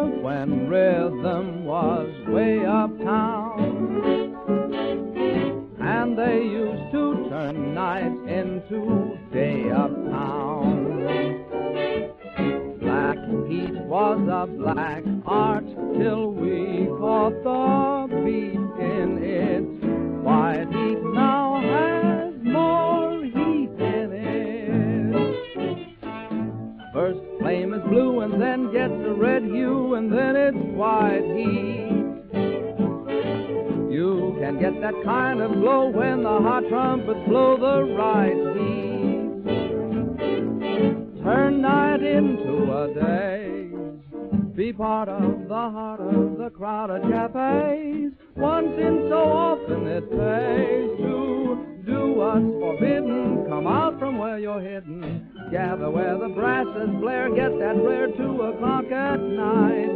when rhythm was way uptown. And they used to turn night into day uptown. Black heat was a black art till we caught the beat in it. White heat now has more heat in it. First flame is blue and then gets a red hue and then it's white heat. You can get that kind of glow when the hot trumpets blow the right heat. Turn night into a day. Be part of the heart of the crowded cafes. Once in so often it pays to do what's forbidden. Come out from where you're hidden. Gather where the brasses blare. Get that rare 2 o'clock at night